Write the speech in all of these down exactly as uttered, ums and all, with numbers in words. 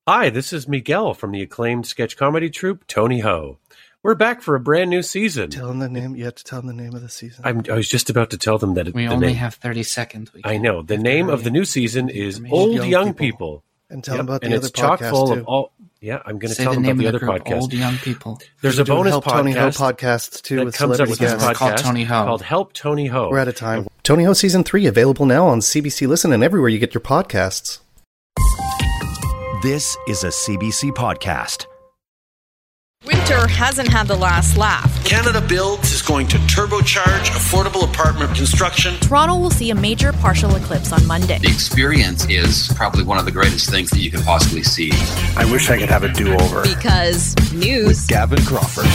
Hi, this is Miguel from the acclaimed sketch comedy troupe Tony Ho. We're back for a brand new season. Tell them the name. You have to tell them the name of the season. I'm, I was just about to tell them that it, We the only name, have thirty seconds. We I know. The name of the new season is Old Young, young People. people. And tell yep. them about the and other it's chock podcast, full too. of all. Yeah, I'm going to Say tell the them name about the of other the group, podcast. Old Young People. There's a bonus Help podcast, Tony Ho podcast too that with comes up with this celebrity podcast guests. Called Tony Ho. called Help Tony Ho. We're out of time. Tony Ho Season three, available now on C B C Listen and everywhere you get your podcasts. This is a C B C podcast. Winter hasn't had the last laugh. Canada Builds is going to turbocharge affordable apartment construction. Toronto will see a major partial eclipse on Monday. The experience is probably one of the greatest things that you could possibly see. I wish I could have a do-over. Because news. With Gavin Crawford.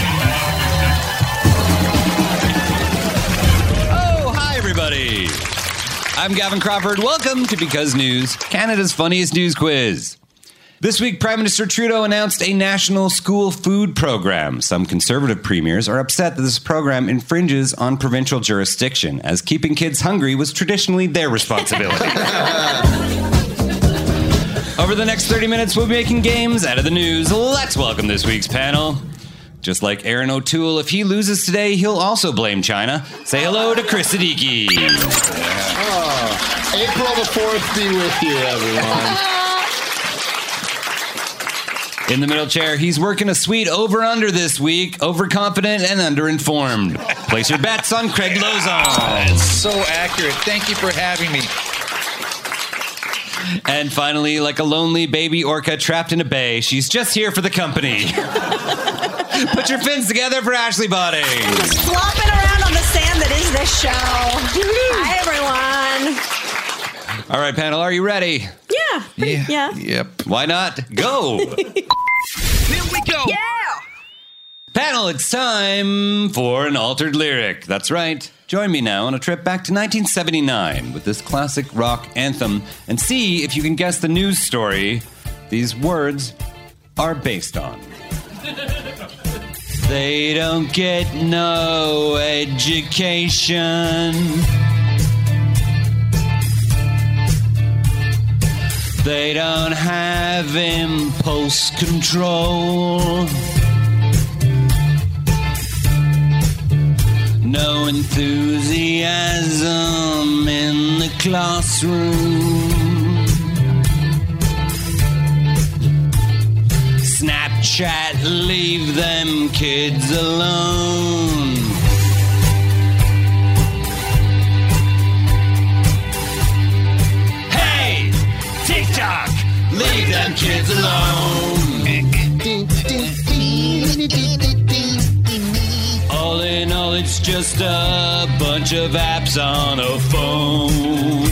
Oh, hi, everybody. I'm Gavin Crawford. Welcome to Because News, Canada's funniest news quiz. This week, Prime Minister Trudeau announced a national school food program. Some Conservative premiers are upset that this program infringes on provincial jurisdiction, as keeping kids hungry was traditionally their responsibility. Over the next thirty minutes, we'll be making games out of the news. Let's welcome this week's panel. Just like Aaron O'Toole, if he loses today, he'll also blame China. Say hello to Chris Siddiqui. Oh, April the fourth be with you, everyone. In the middle chair, he's working a sweet over-under this week. Overconfident and underinformed. Place your bets on Craig Lozon. That's so accurate. Thank you for having me. And finally, like a lonely baby orca trapped in a bay, she's just here for the company. Put your fins together for Ashley Botting. Just flopping around on the sand that is this show. Hi, everyone. All right, panel, are you ready? Yeah. Pretty, yeah. yeah. Yep. Why not? Go. Here we go. Yeah. Panel, it's time for an altered lyric. That's right. Join me now on a trip back to nineteen seventy-nine with this classic rock anthem and see if you can guess the news story these words are based on. They don't get no education. They don't have impulse control. No enthusiasm in the classroom. Snapchat, leave them kids alone. Hey, TikTok, leave them kids alone. All in all, it's just a bunch of apps on a phone.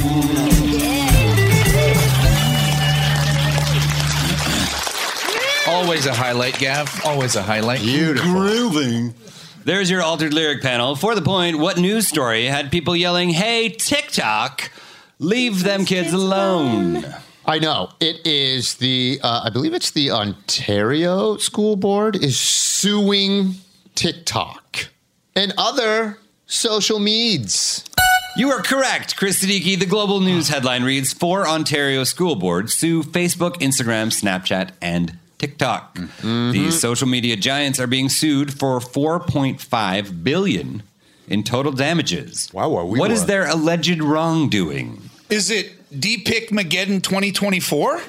Always a highlight, Gav. Always a highlight. Beautiful. Grooving. There's your altered lyric panel. For the point, what news story had people yelling, hey, TikTok, leave them kids alone? I know. It is the, uh, I believe it's the Ontario School Board is suing TikTok and other social medias. You are correct, Chris Siddiqui. The global news headline reads, four Ontario school boards sue Facebook, Instagram, Snapchat, and TikTok. Mm-hmm. These social media giants are being sued for four point five billion dollars in total damages. Wow, wow, we What were. is their alleged wrongdoing? Is it D-Pick Mageddon twenty twenty-four?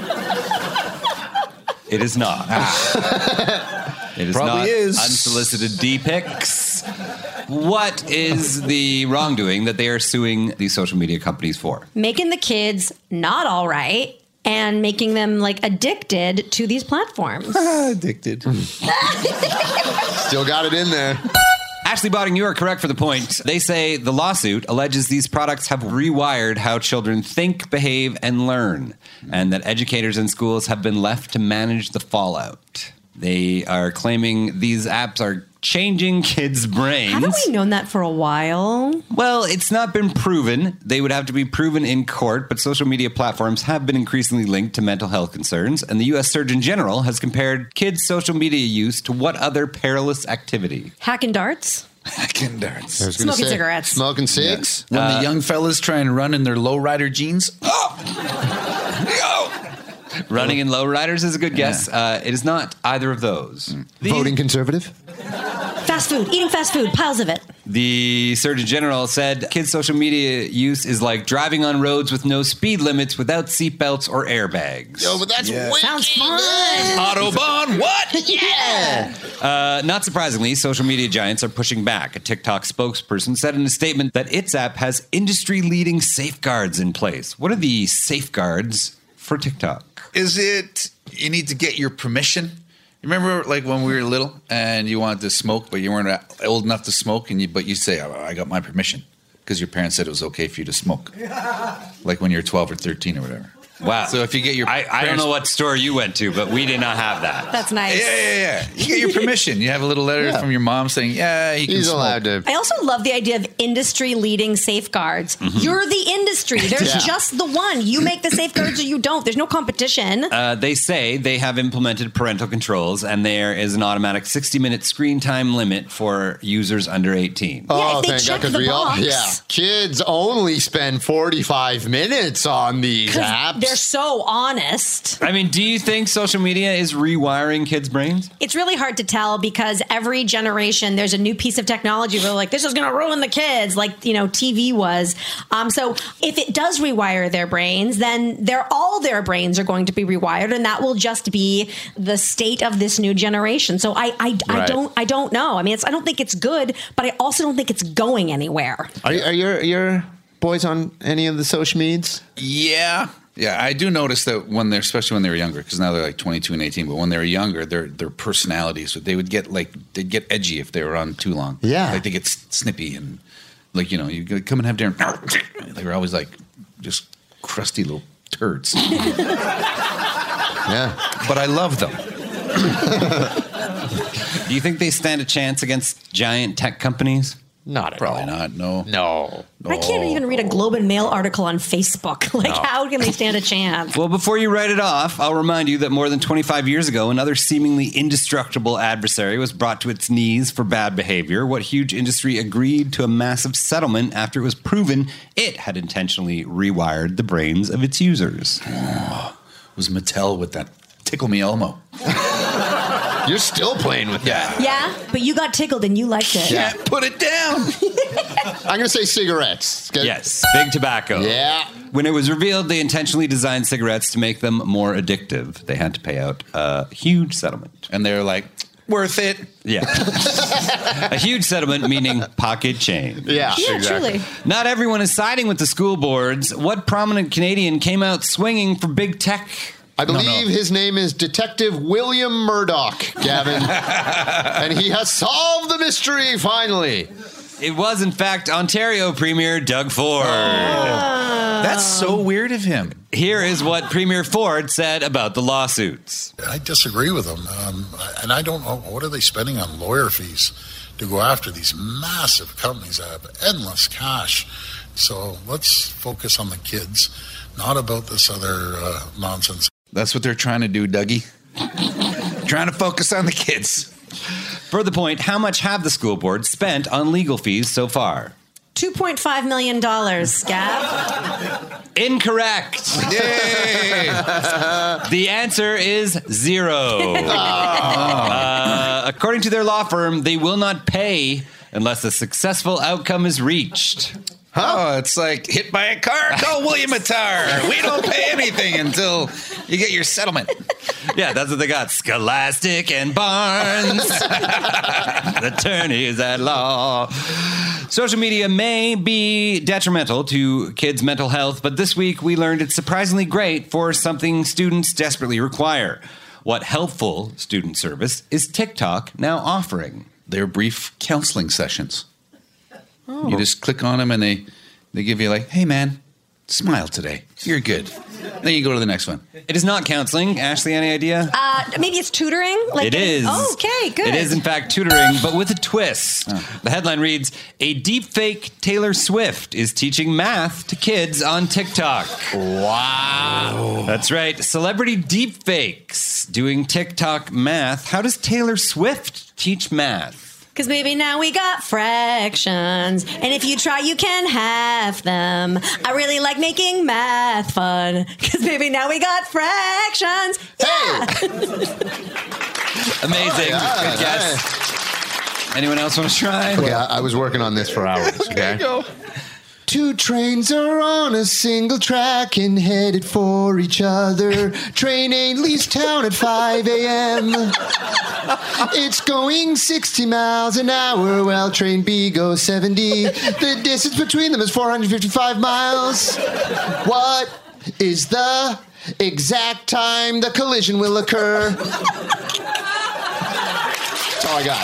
It is not. It is Probably not is. unsolicited D-pics. What is the wrongdoing that they are suing these social media companies for? Making the kids not all right and making them like addicted to these platforms. Addicted. Still got it in there. Ashley Botting, you are correct for the point. They say the lawsuit alleges these products have rewired how children think, behave, and learn, and that educators and schools have been left to manage the fallout. They are claiming these apps are changing kids' brains. Haven't we known that for a while? Well, it's not been proven. They would have to be proven in court, but social media platforms have been increasingly linked to mental health concerns, and the U S Surgeon General has compared kids' social media use to what other perilous activity? Hacking darts? Hacking darts. I was gonna Smoking say, cigarettes. Smoking cigs. When Uh, the young fellas try and run in their lowrider jeans. Oh! Running in lowriders is a good guess. Yeah. Uh, it is not either of those. Mm. Voting conservative? Fast food. Eating fast food. Piles of it. The Surgeon General said kids' social media use is like driving on roads with no speed limits without seatbelts or airbags. Yo, but that's yeah. wicked. Sounds fun. Autobahn, what? Yeah. Uh, not surprisingly, social media giants are pushing back. A TikTok spokesperson said in a statement that its app has industry-leading safeguards in place. What are the safeguards for TikTok? Is it you need to get your permission? Remember, like when we were little and you wanted to smoke, but you weren't old enough to smoke, and you but you say, oh, "I got my permission," because your parents said it was okay for you to smoke, like when you're twelve or thirteen or whatever. Wow! So if you get your, I, I don't know what store you went to, but we did not have that. That's nice. Yeah, yeah, yeah. You get your permission. You have a little letter yeah. from your mom saying, "Yeah, you can He's smoke." allowed to. I also love the idea of industry-leading safeguards. Mm-hmm. You're the industry. There's yeah. just the one. You make the safeguards or you don't. There's no competition. Uh, they say they have implemented parental controls, and there is an automatic sixty-minute screen time limit for users under eighteen. Oh, yeah, if they thank check God, the we box. all, yeah, kids only spend forty-five minutes on these apps. They're so honest. I mean, do you think social media is rewiring kids' brains? It's really hard to tell because every generation there's a new piece of technology where like this is going to ruin the kids, like you know T V was. Um, so if it does rewire their brains, then they're all their brains are going to be rewired, and that will just be the state of this new generation. So I I, right. I don't I don't know. I mean, it's, I don't think it's good, but I also don't think it's going anywhere. Are, are your your boys on any of the social medias? Yeah. Yeah, I do notice that when they're, especially when they were younger, because now they're like twenty-two and eighteen, but when they were younger, their their personalities, they would get like, they'd get edgy if they were on too long. Yeah. Like they get snippy and like, you know, you come and have dinner. They were always like just crusty little turds. Yeah. But I love them. Do you think they stand a chance against giant tech companies? Not at Probably all. not, no. No. I can't even read a Globe and Mail article on Facebook. Like, no. How can they stand a chance? Well, before you write it off, I'll remind you that more than twenty-five years ago, another seemingly indestructible adversary was brought to its knees for bad behavior. What huge industry agreed to a massive settlement after it was proven it had intentionally rewired the brains of its users. Oh, it was Mattel with that Tickle Me Elmo. You're still playing with that. Yeah, but you got tickled and you liked it. Yeah, put it down. I'm going to say cigarettes. Good. Yes, big tobacco. Yeah. When it was revealed they intentionally designed cigarettes to make them more addictive, they had to pay out a huge settlement. And they're like, worth it. Yeah. A huge settlement meaning pocket change. Yeah, yeah exactly. Truly. Not everyone is siding with the school boards. What prominent Canadian came out swinging for big tech? I believe no, no. his name is Detective William Murdoch, Gavin. And he has solved the mystery, finally. It was, in fact, Ontario Premier Doug Ford. Oh. That's so weird of him. Here is what Premier Ford said about the lawsuits. I disagree with him. Um, and I don't know, what are they spending on lawyer fees to go after these massive companies that have endless cash? So let's focus on the kids, not about this other uh, nonsense. That's what they're trying to do, Dougie. Trying to focus on the kids. For the point, how much have the school board spent on legal fees so far? two point five million dollars, Gav. Incorrect. Yay! The answer is zero. uh, according to their law firm, they will not pay unless a successful outcome is reached. Huh? Oh, it's like hit by a car. Call William Attar. We don't pay anything until you get your settlement. Yeah, that's what they got. Scholastic and Barnes. Attorneys at law. Social media may be detrimental to kids' mental health, but this week we learned it's surprisingly great for something students desperately require. What helpful student service is TikTok now offering? They're brief counseling sessions. Oh. You just click on them and they, they give you like, hey, man, smile today. You're good. Then you go to the next one. It is not counseling. Ashley, any idea? Uh, maybe it's tutoring? Like it is. Oh, okay, good. It is, in fact, tutoring, but with a twist. Oh. The headline reads, a deepfake Taylor Swift is teaching math to kids on TikTok. Wow. That's right. Celebrity deepfakes doing TikTok math. How does Taylor Swift teach math? Because maybe now we got fractions. And if you try, you can have them. I really like making math fun. Because maybe now we got fractions. Yeah. Hey. Amazing. Oh, yeah, Good guess. nice. Anyone else want to try? Okay, I, I was working on this for hours. Okay. There you go. Two trains are on a single track and headed for each other. Train A leaves town at five a.m. It's going sixty miles an hour while train B goes seventy. The distance between them is four hundred fifty-five miles. What is the exact time the collision will occur? That's all I got.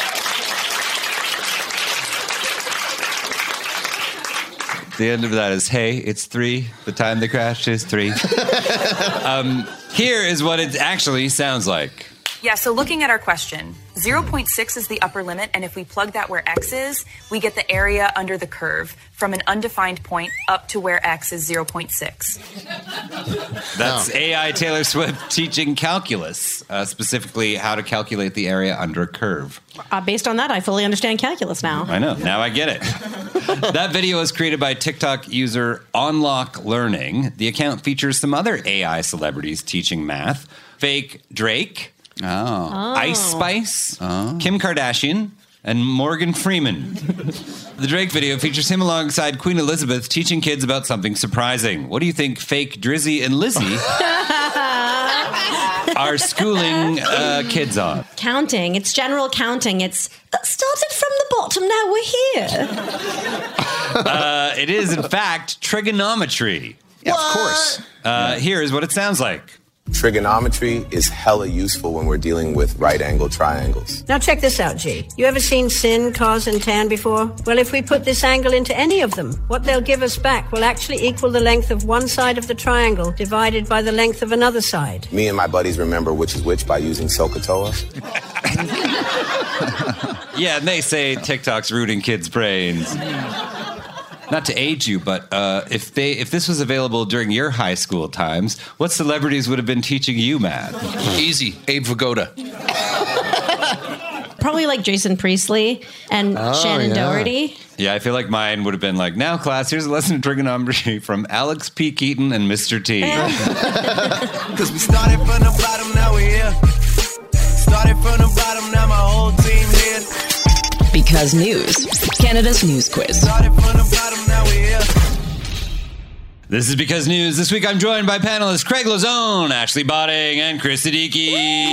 The end of that is, hey, it's three. The time they crashed is three. um, here is what it actually sounds like. Yeah, so looking at our question, zero point six is the upper limit, and if we plug that where x is, we get the area under the curve from an undefined point up to where x is zero point six. That's A I Taylor Swift teaching calculus, uh, specifically how to calculate the area under a curve. Uh, based on that, I fully understand calculus now. I know. Now I get it. That video was created by TikTok user Onlock Learning. The account features some other A I celebrities teaching math. Fake Drake, Oh. Oh. Ice Spice, oh. Kim Kardashian, and Morgan Freeman. The Drake video features him alongside Queen Elizabeth teaching kids about something surprising. What do you think fake Drizzy and Lizzie are schooling uh, kids on? Counting. It's general counting. It's uh, started from the bottom, now we're here. uh, it is, in fact, trigonometry. Yeah, of course. Uh, here is what it sounds like. Trigonometry is hella useful when we're dealing with right-angled triangles. Now check this out, G. You ever seen sin, cos, and tan before? Well, if we put this angle into any of them, what they'll give us back will actually equal the length of one side of the triangle divided by the length of another side. Me and my buddies remember which is which by using SOHCAHTOA. Yeah, and they say TikTok's rooting kids' brains. Not to age you, but uh, if they if this was available during your high school times, what celebrities would have been teaching you math? Easy. Abe Vigoda. Probably like Jason Priestley and Oh, Shannon yeah. Doherty. Yeah, I feel like mine would have been like, now, class, here's a lesson in trigonometry from Alex P. Keaton and Mister T. Because we started from the bottom, now we're here. Started from the bottom, now my whole team here. Because News, Canada's news quiz. Started from the bottom, now we're here. This is Because News. This week I'm joined by panelists Craig Lazone, Ashley Botting, and Chris Siddiqui.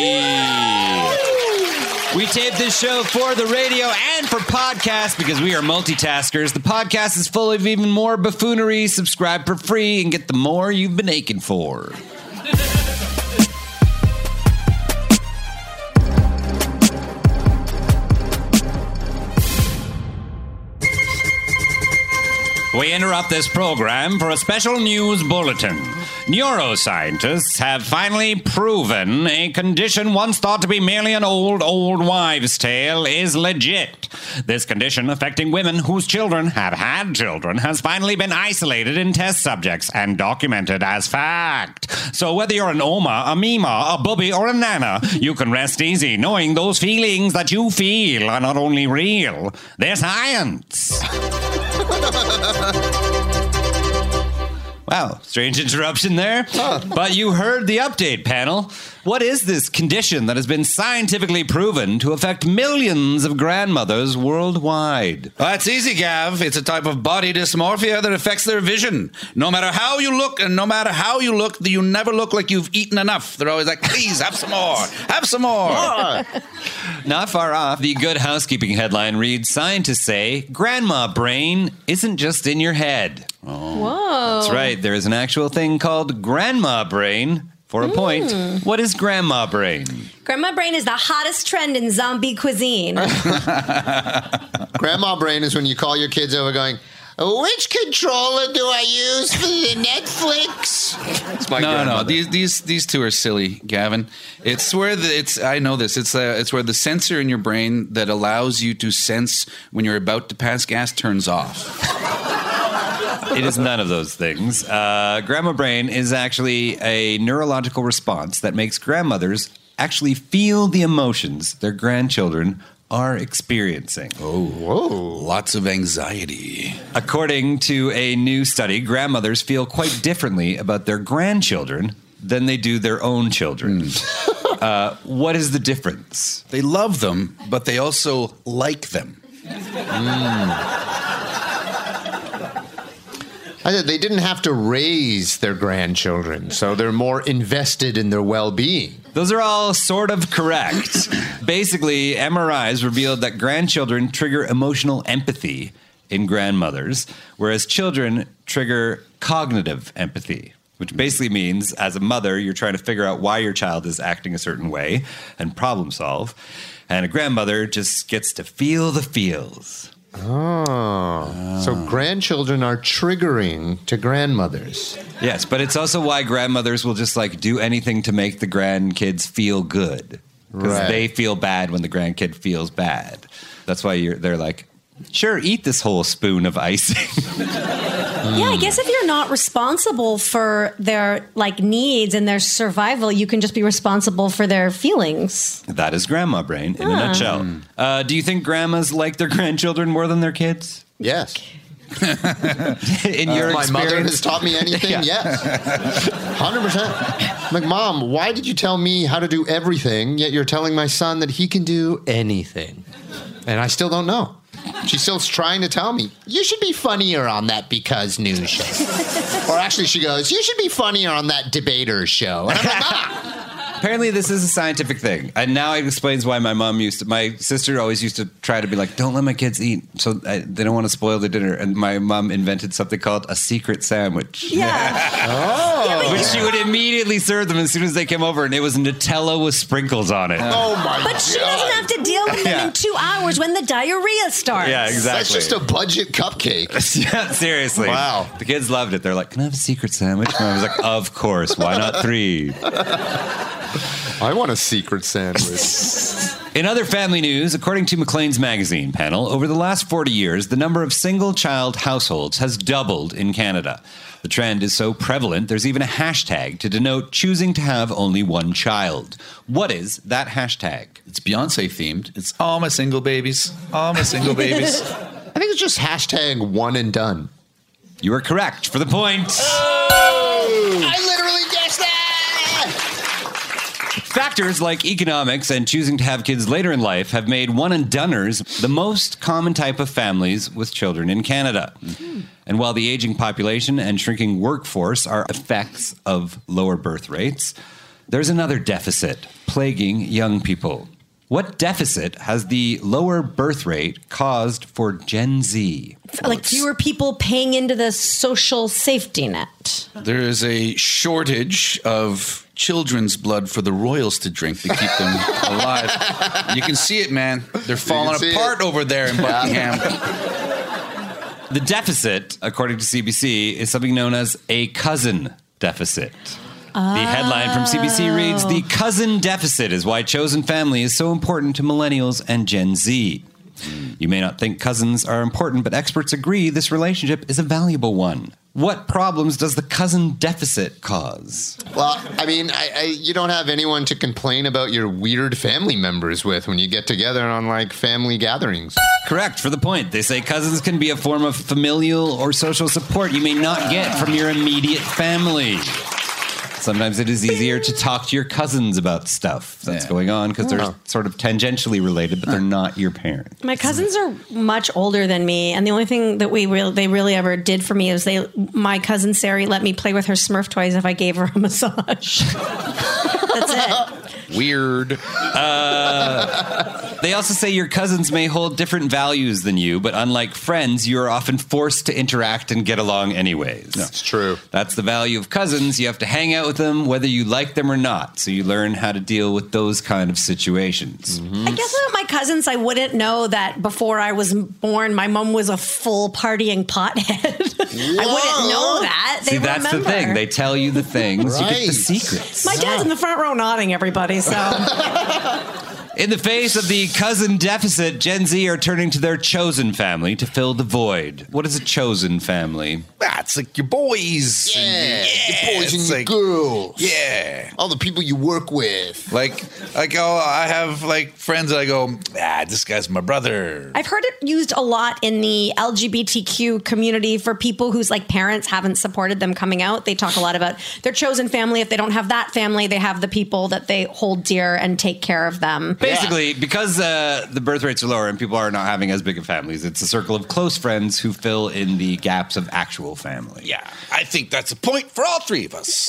We tape this show for the radio and for podcast because we are multitaskers. The podcast is full of even more buffoonery. Subscribe for free and get the more you've been aching for. We interrupt this program for a special news bulletin. Neuroscientists have finally proven a condition once thought to be merely an old, old wives' tale is legit. This condition affecting women whose children have had children has finally been isolated in test subjects and documented as fact. So whether you're an Oma, a Mima, a Bubby, or a Nana, you can rest easy knowing those feelings that you feel are not only real, they're science. Wow, strange interruption there. Huh. But you heard the update, panel. What is this condition that has been scientifically proven to affect millions of grandmothers worldwide? Well, that's easy, Gav. It's a type of body dysmorphia that affects their vision. No matter how you look, and no matter how you look, you never look like you've eaten enough. They're always like, please, have some more. Have some more. more. Not far off, the Good Housekeeping headline reads, scientists say, grandma brain isn't just in your head. Oh. Whoa. That's right. There is an actual thing called grandma brain. For a point, mm. What is grandma brain? Grandma brain is the hottest trend in zombie cuisine. Grandma brain is when you call your kids over going, which controller do I use for the Netflix? It's my no, no, these these these two are silly, Gavin. It's where the it's I know this. It's uh, it's where the sensor in your brain that allows you to sense when you're about to pass gas turns off. It is none of those things. Uh, grandma brain is actually a neurological response that makes grandmothers actually feel the emotions their grandchildren are experiencing. Oh, whoa. Lots of anxiety. According to a new study, grandmothers feel quite differently about their grandchildren than they do their own children. Mm. uh, what is the difference? They love them, but they also like them. Mm. I said they didn't have to raise their grandchildren, so they're more invested in their well-being. Those are all sort of correct. Basically, M R Is revealed that grandchildren trigger emotional empathy in grandmothers, whereas children trigger cognitive empathy, which basically means as a mother, you're trying to figure out why your child is acting a certain way and problem solve. And a grandmother just gets to feel the feels. Oh, oh, so grandchildren are triggering to grandmothers. Yes, but it's also why grandmothers will just like do anything to make the grandkids feel good. Because Right. they feel bad when the grandkid feels bad. That's why you're, they're like, sure, eat this whole spoon of icing. Yeah, I guess if you're not responsible for their like needs and their survival, you can just be responsible for their feelings. That is grandma brain in a Ah. nutshell. Uh, do you think grandmas like their grandchildren more than their kids? Yes. In your uh, my experience? mother has taught me anything, Yeah. yes. one hundred percent. I'm like, Mom, why did you tell me how to do everything, yet you're telling my son that he can do anything? And I still don't know. She's still trying to tell me, you should be funnier on that Because News show. Or actually, she goes, you should be funnier on that Debater show. And I'm like, ah! Apparently, this is a scientific thing. And now it explains why my mom used to, my sister always used to try to be like, don't let my kids eat. So I, they don't want to spoil the dinner. And my mom invented something called a secret sandwich. Yeah. Oh. Which she would immediately serve them as soon as they came over. And it was Nutella with sprinkles on it. Oh, my God. But she doesn't have to deal with them Yeah. in two hours when the diarrhea starts. Yeah, exactly. That's just a budget cupcake. Yeah, seriously. Wow. The kids loved it. They're like, can I have a secret sandwich? And I was like, of course. Why not three? I want a secret sandwich. In other family news, according to Maclean's Magazine panel, over the last forty years, the number of single-child households has doubled in Canada. The trend is so prevalent, there's even a hashtag to denote choosing to have only one child. What is that hashtag? It's Beyonce themed. It's all my single babies. All my single babies. I think it's just hashtag one and done. You are correct for the point. Oh! I literally guessed that! Factors like economics and choosing to have kids later in life have made one-and-doners the most common type of families with children in Canada. Mm-hmm. And while the aging population and shrinking workforce are effects of lower birth rates, there's another deficit plaguing young people. What deficit has the lower birth rate caused for Gen Z? Like fewer people paying into the social safety net. There is a shortage of children's blood for the royals to drink to keep them alive. You can see it, man. They're falling apart it. over there in Buckingham. The deficit, according to C B C, is something known as a cousin deficit. Oh. The headline from C B C reads, "The cousin deficit is why chosen family is so important to millennials and Gen Z." You may not think cousins are important, but experts agree this relationship is a valuable one. What problems does the cousin deficit cause? Well, I mean, I, I, you don't have anyone to complain about your weird family members with when you get together on, like, family gatherings. Correct, for the point. They say cousins can be a form of familial or social support you may not get from your immediate family. Sometimes it is easier to talk to your cousins about stuff that's yeah. going on because they're oh. sort of tangentially related, but they're not your parents. My cousins are much older than me, and the only thing that we really, they really ever did for me is they, my cousin Sari let me play with her Smurf toys if I gave her a massage. That's it. Weird. Uh, they also say your cousins may hold different values than you, but unlike friends, you are often forced to interact and get along anyways. That's true. That's the value of cousins. You have to hang out with them whether you like them or not, so you learn how to deal with those kind of situations. Mm-hmm. I guess with my cousins, I wouldn't know that before I was born, my mom was a full partying pothead. I wouldn't know that. They See, that's remember. the thing. They tell you the things. Right. You get the secrets. My dad's in the front row nodding, everybody. So In the face of the cousin deficit, Gen Z are turning to their chosen family to fill the void. What is a chosen family? That's like your boys. Yeah, and your, your boys and your like, girls. Yeah. All the people you work with. Like, like oh, I have like friends that I go, ah, this guy's my brother. I've heard it used a lot in the L G B T Q community for people whose like parents haven't supported them coming out. They talk a lot about their chosen family. If they don't have that family, they have the people that they hold dear and take care of them. Basically, yeah. because uh, the birth rates are lower and people are not having as big of families, it's a circle of close friends who fill in the gaps of actual family. Yeah, I think that's a point for all three of us.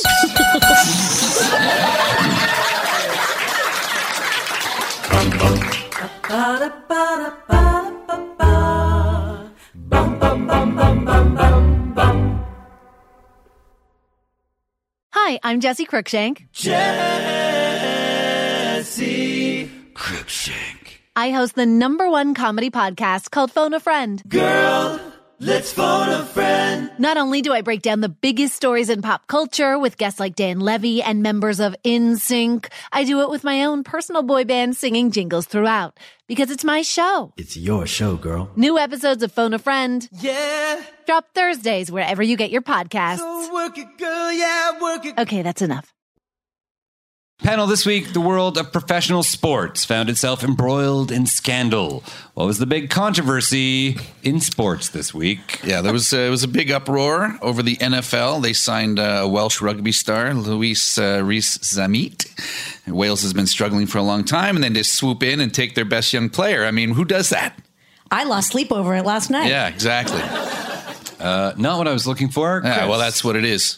Hi, I'm Jesse Cruikshank. Jesse Cruikshank. I host the number one comedy podcast called Phone a Friend. Girl, let's phone a friend. Not only do I break down the biggest stories in pop culture with guests like Dan Levy and members of N Sync, I do it with my own personal boy band singing jingles throughout. Because it's my show. It's your show, girl. New episodes of Phone a Friend. Yeah. Drop Thursdays wherever you get your podcasts. So work it, girl. Yeah, work it. Okay, that's enough. Panel this week, the world of professional sports found itself embroiled in scandal. What was the big controversy in sports this week? Yeah, there was uh, it was a big uproar over the N F L. They signed uh, a Welsh rugby star, Luis uh, Rees-Zammit. Wales has been struggling for a long time, and then they swoop in and take their best young player. I mean, who does that? I lost sleep over it last night. Yeah, exactly. Uh, not what I was looking for. Yeah, Chris. well, that's what it is.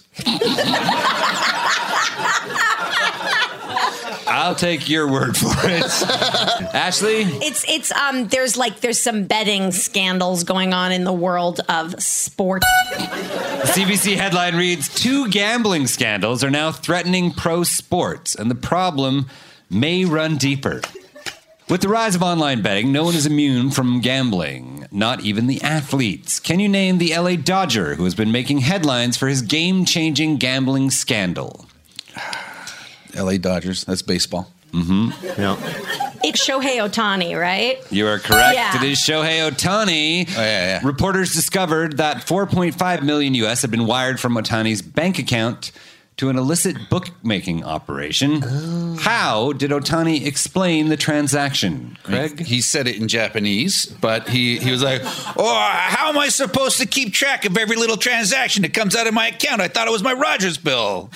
I'll take your word for it. Ashley? It's it's um there's like there's some betting scandals going on in the world of sport. The C B C headline reads, two gambling scandals are now threatening pro sports, and the problem may run deeper. With the rise of online betting, no one is immune from gambling, not even the athletes. Can you name the L A Dodger who has been making headlines for his game-changing gambling scandal? L A Dodgers, that's baseball. Mm-hmm. Yeah. It's Shohei Ohtani, right? You are correct. Yeah. It is Shohei Ohtani. Oh, yeah, yeah. Reporters discovered that four point five million U S had been wired from Ohtani's bank account to an illicit bookmaking operation. Oh. How did Ohtani explain the transaction, Craig? He, he said it in Japanese, but he, he was like, oh, how am I supposed to keep track of every little transaction that comes out of my account? I thought it was my Rogers bill.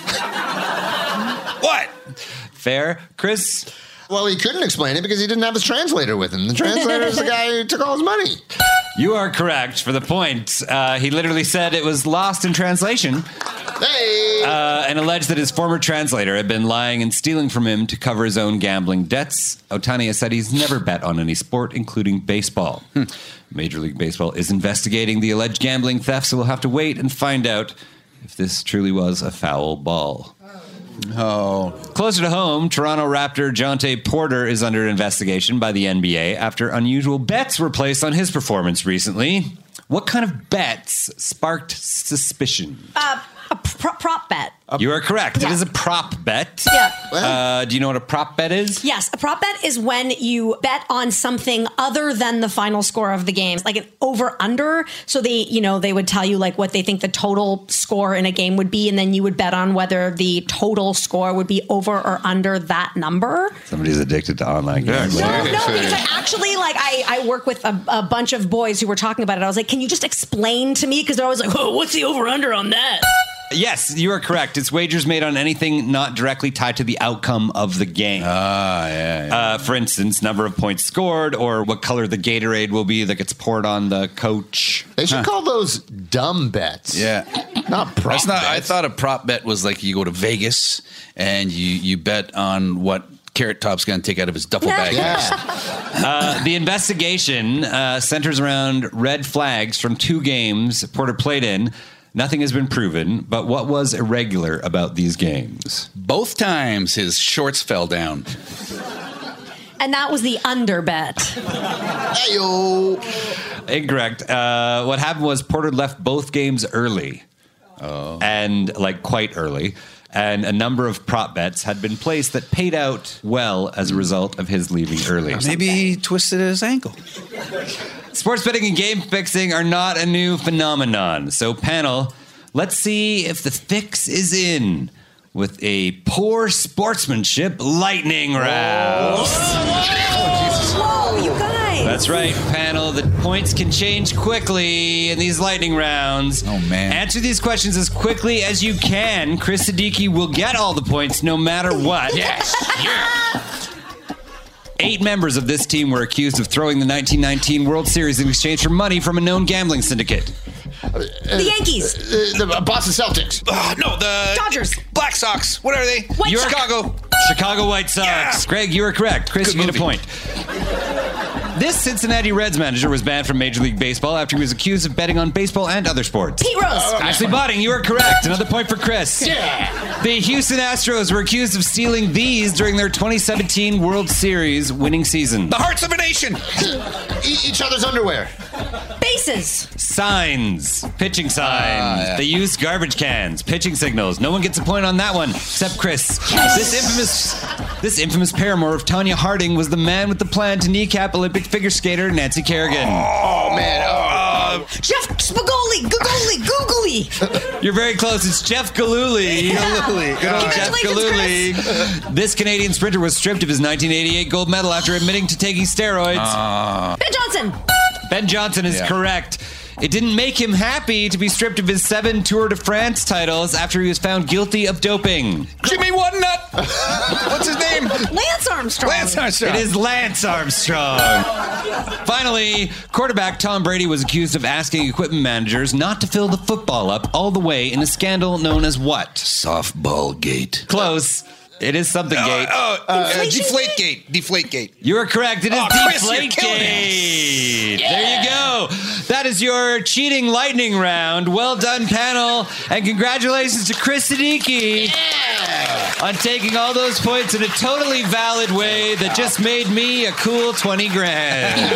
What? Fair. Chris? Well, he couldn't explain it because he didn't have his translator with him. The translator is the guy who took all his money. You are correct for the point. Uh, he literally said it was lost in translation. Hey! Uh, and alleged that his former translator had been lying and stealing from him to cover his own gambling debts. Ohtani has said he's never bet on any sport, including baseball. Hmm. Major League Baseball is investigating the alleged gambling theft, so we'll have to wait and find out if this truly was a foul ball. Oh. Closer to home, Toronto Raptor Jonte Porter is under investigation by the N B A after unusual bets were placed on his performance recently. What kind of bets sparked suspicion? Uh, a pr- prop bet. You are correct. Yeah. It is a prop bet. Yeah. Uh, do you know what a prop bet is? Yes, a prop bet is when you bet on something other than the final score of the game, like an over-under. So they, you know, they would tell you like what they think the total score in a game would be, and then you would bet on whether the total score would be over or under that number. Somebody's addicted to online games. No, no, because I actually, like, I, I work with a, a bunch of boys who were talking about it. I was like, can you just explain to me? Because they're always like, oh, what's the over-under on that? Yes, you are correct. It's wagers made on anything not directly tied to the outcome of the game. Ah, yeah. yeah. Uh, for instance, number of points scored or what color the Gatorade will be that gets poured on the coach. They should Huh. call those dumb bets. Yeah. Not prop That's not, bets. I thought a prop bet was like you go to Vegas and you, you bet on what Carrot Top's going to take out of his duffel bag. Uh, the investigation uh, centers around red flags from two games Porter played in. Nothing has been proven, but what was irregular about these games? Both times his shorts fell down. And that was the under bet. Hey-yo. Incorrect. Uh, what happened was Porter left both games early. Oh. And like quite early. And a number of prop bets had been placed that paid out well as a result of his leaving early. Maybe he twisted his ankle. Sports betting and game fixing are not a new phenomenon. So, panel, let's see if the fix is in with a poor sportsmanship lightning round. Whoa, you guys. That's right, panel. The points can change quickly in these lightning rounds. Oh, man. Answer these questions as quickly as you can. Chris Siddiqui will get all the points no matter what. Yes. Yeah. Eight members of this team were accused of throwing the nineteen nineteen World Series in exchange for money from a known gambling syndicate. The Yankees. Uh, the Boston Celtics. Uh, no, the Dodgers. Black Sox. What are they? White You're Chicago. Chicago White Sox. Yeah. Greg, you were correct. Chris, Good you get a movie. point. This Cincinnati Reds manager was banned from Major League Baseball after he was accused of betting on baseball and other sports. Pete Rose. Ashley Botting, you are correct. Another point for Chris. Yeah. The Houston Astros were accused of stealing these during their twenty seventeen World Series winning season. The Hearts of a Nation. Eat each other's underwear. Bases. Signs. Pitching signs. Ah, yeah. They used garbage cans. Pitching signals. No one gets a point on that one, except Chris. Yes. This infamous this infamous paramour of Tanya Harding was the man with the plan to kneecap Olympic figure skater Nancy Kerrigan. Oh, man. Uh, Jeff Spagoli. Googly. Googly. You're very close. It's Jeff Gillooly. Yeah. Gillooly. Good old Jeff Congratulations, Gillooly. This Canadian sprinter was stripped of his nineteen eighty-eight gold medal after admitting to taking steroids. Uh, Ben Johnson. Ben Johnson is Yeah. correct. It didn't make him happy to be stripped of his seven Tour de France titles after he was found guilty of doping. Jimmy One Nut. What's his name? Lance Armstrong. Lance Armstrong. It is Lance Armstrong. Finally, quarterback Tom Brady was accused of asking equipment managers not to fill the football up all the way in a scandal known as what? Softball Gate. Close. It is something gate. Oh, uh, Inflation Deflate Gate. Deflate Gate. You are correct. It is Oh, Chris, you're Deflate killing Gate. There you go. That is your cheating lightning round. Well done, panel. And congratulations to Chris Siddiqui on taking all those points in a totally valid way that just made me a cool twenty grand.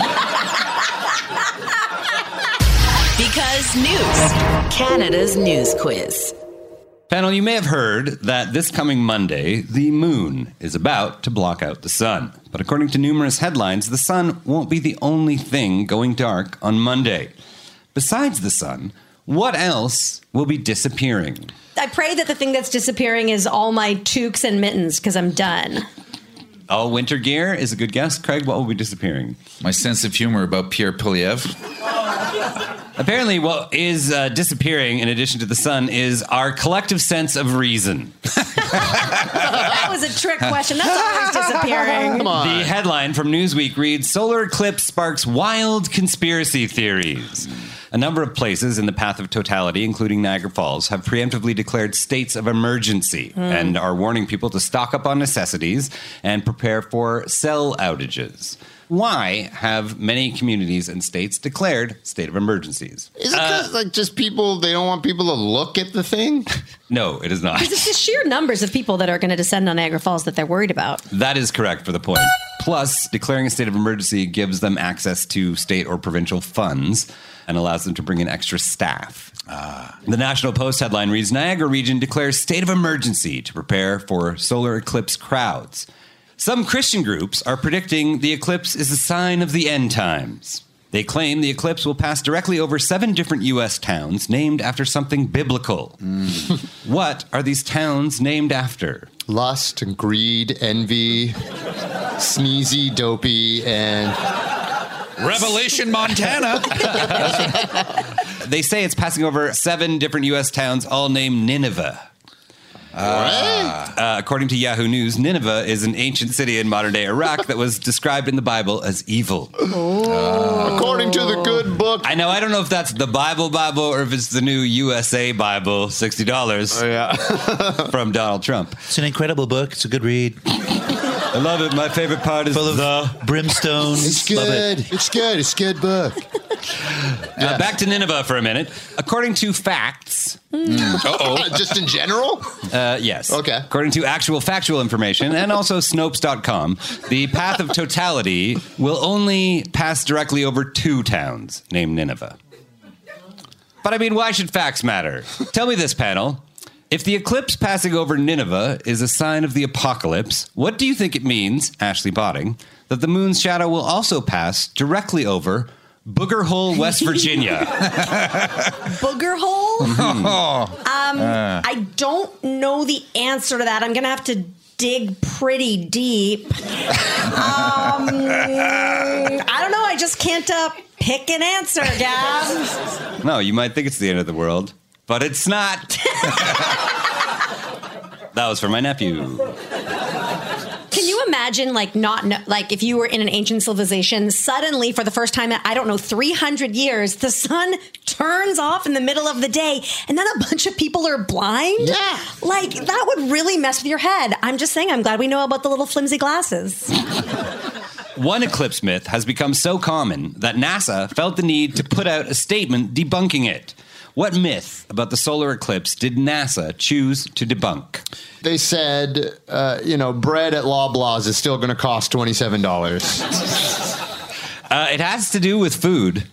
Because News, Canada's news quiz. Panel, you may have heard that this coming Monday, the moon is about to block out the sun. But according to numerous headlines, the sun won't be the only thing going dark on Monday. Besides the sun, what else will be disappearing? I pray that the thing that's disappearing is all my toques and mittens because I'm done. All winter gear is a good guess. Craig, what will be disappearing? My sense of humor about Pierre Polyev. Apparently, what is uh, disappearing, in addition to the sun, is our collective sense of reason. That was a trick question. That's always disappearing. Come on. The headline from Newsweek reads, Solar eclipse sparks wild conspiracy theories. A number of places in the path of totality, including Niagara Falls, have preemptively declared states of emergency mm. and are warning people to stock up on necessities and prepare for cell outages. Why have many communities and states declared state of emergencies? Is it because, uh, like, just people, they don't want people to look at the thing? No, it is not. Because it's the sheer numbers of people that are going to descend on Niagara Falls that they're worried about. That is correct for the point. Plus, declaring a state of emergency gives them access to state or provincial funds and allows them to bring in extra staff. Ah. The National Post headline reads, Niagara region declares state of emergency to prepare for solar eclipse crowds. Some Christian groups are predicting the eclipse is a sign of the end times. They claim the eclipse will pass directly over seven different U S towns named after something biblical. Mm. What are these towns named after? Lust and greed, envy, sneezy, dopey, and... Revelation, Montana. They say it's passing over seven different U S towns, all named Nineveh. Uh, uh, according to Yahoo News, Nineveh is an ancient city in modern-day Iraq that was described in the Bible as evil. Oh. According to the good book. I know, I don't know if that's the Bible Bible or if it's the new U S A Bible, sixty dollars oh, yeah. from Donald Trump. It's an incredible book. It's a good read. I love it. My favorite part is full of the brimstone. It's good. It. It's good. It's a good book. Uh, back to Nineveh for a minute. According to facts... Mm. Uh-oh. Just in general? Uh, yes. Okay. According to actual factual information and also Snopes dot com, the path of totality will only pass directly over two towns named Nineveh. But I mean, why should facts matter? Tell me this, panel. If the eclipse passing over Nineveh is a sign of the apocalypse, what do you think it means, Ashley Botting, that the moon's shadow will also pass directly over Booger Hole, West Virginia? Booger Hole? Mm-hmm. Um, Uh. I don't know the answer to that. I'm going to have to dig pretty deep. Um, I don't know. I just can't uh, pick an answer, Gav. No, you might think it's the end of the world, but it's not. That was for my nephew. Can you imagine, like, not know, like if you were in an ancient civilization, suddenly for the first time in, I don't know, three hundred years, the sun turns off in the middle of the day and then a bunch of people are blind? Yeah. Like, that would really mess with your head. I'm just saying, I'm glad we know about the little flimsy glasses. One eclipse myth has become so common that NASA felt the need to put out a statement debunking it. What myth about the solar eclipse did NASA choose to debunk? They said, uh, you know, bread at Loblaws is still going to cost twenty-seven dollars. Uh, it has to do with food.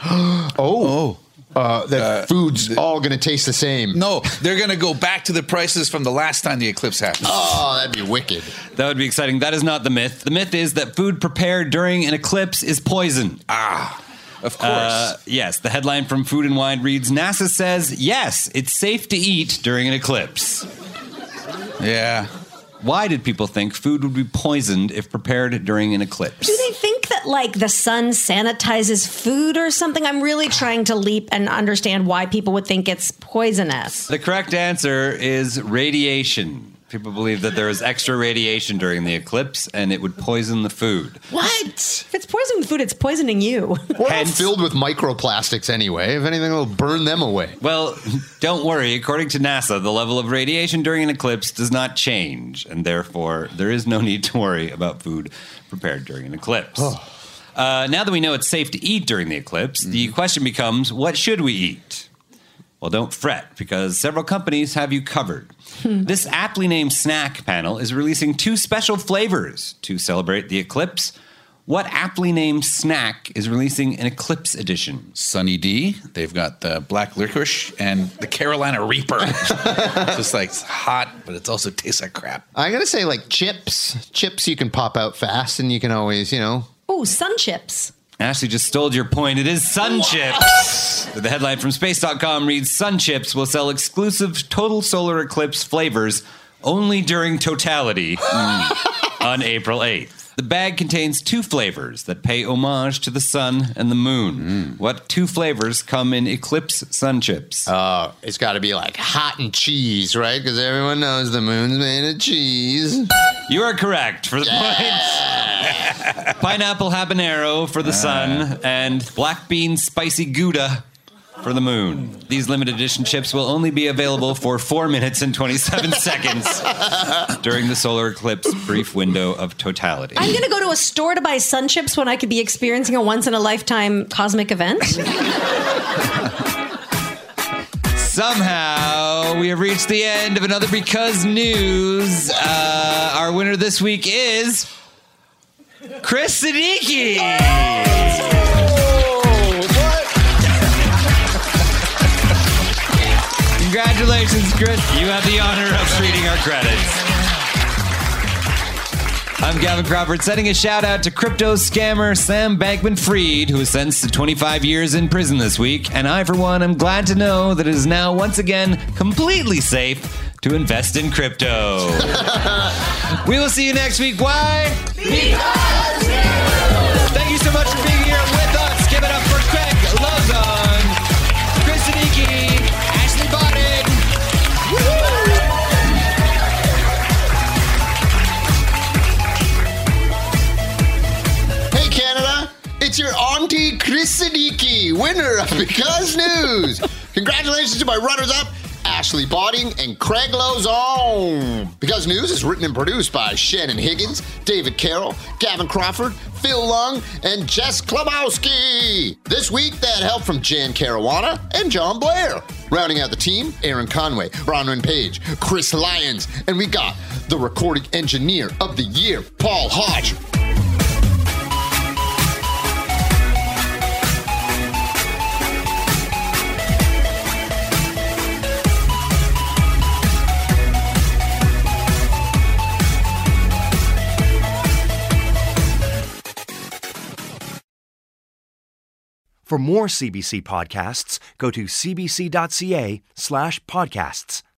oh. Uh, that uh, food's the, all going to taste the same. No, they're going to go back to the prices from the last time the eclipse happened. Oh, that'd be wicked. That would be exciting. That is not the myth. The myth is that food prepared during an eclipse is poison. Ah. Of course. Uh, yes, the headline from Food and Wine reads, NASA says, yes, it's safe to eat during an eclipse. Yeah. Why did people think food would be poisoned if prepared during an eclipse? Do they think that, like, the sun sanitizes food or something? I'm really trying to leap and understand why people would think it's poisonous. The correct answer is radiation. People believe that there is extra radiation during the eclipse and it would poison the food. What? If it's poisoning food, it's poisoning you. We're all filled with microplastics anyway. If anything, it'll burn them away. Well, don't worry. According to NASA, the level of radiation during an eclipse does not change, and therefore there is no need to worry about food prepared during an eclipse. Oh. Uh, now that we know it's safe to eat during the eclipse, mm. the question becomes, what should we eat? Well, don't fret, because several companies have you covered. Hmm. This aptly named snack panel is releasing two special flavors to celebrate the eclipse. What aptly named snack is releasing an eclipse edition? Sunny D. They've got the black licorice and the Carolina Reaper. Just like it's hot, but it also tastes like crap. I'm going to say like chips. Chips you can pop out fast and you can always, you know. Oh, sun chips. Ashley just stole your point. It is Sun Chips. The headline from space dot com reads, Sun Chips will sell exclusive total solar eclipse flavors only during totality on April eighth. The bag contains two flavors that pay homage to the sun and the moon. Mm. What two flavors come in Eclipse Sun Chips? Uh, it's got to be like hot and cheese, right? Because everyone knows the moon's made of cheese. You are correct for the yeah. points. Pineapple habanero for the uh. sun and black bean spicy Gouda for the moon. These limited edition chips will only be available for four minutes and twenty-seven seconds during the solar eclipse brief window of totality. I'm going to go to a store to buy sun chips when I could be experiencing a once-in-a-lifetime cosmic event. Somehow, we have reached the end of another Because News. Uh, our winner this week is Chris Siddiqui. Congratulations, Chris. You have the honor of reading our credits. I'm Gavin Crawford, sending a shout out to crypto scammer Sam Bankman-Fried, who was sentenced to twenty-five years in prison this week. And I, for one, am glad to know that it is now once again completely safe to invest in crypto. We will see you next week. Why? Because Thank you so much for being here with us. Give it up for Craig Lozon, Chris Siddiqui, Ashley Botting. Hey Canada, it's your auntie Chris Siddiqui, winner of Because News. Congratulations to my runners-up, Ashley Botting and Craig Lozon. Because News is written and produced by Shannon Higgins, David Carroll, Gavin Crawford, Phil Lung, and Jess Klabowski. This week, they had help from Jan Caruana and John Blair. Rounding out the team, Aaron Conway, Bronwyn Page, Chris Lyons, and we got the recording engineer of the year, Paul Hodge. For more C B C podcasts, go to cbc.ca slash podcasts.